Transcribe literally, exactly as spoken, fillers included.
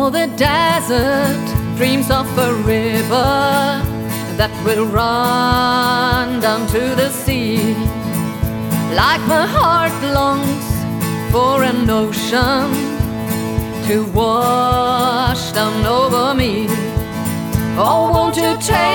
For the desert dreams of a river that will run down to the sea. Like my heart longs for an ocean to wash down over me. Oh, won't you take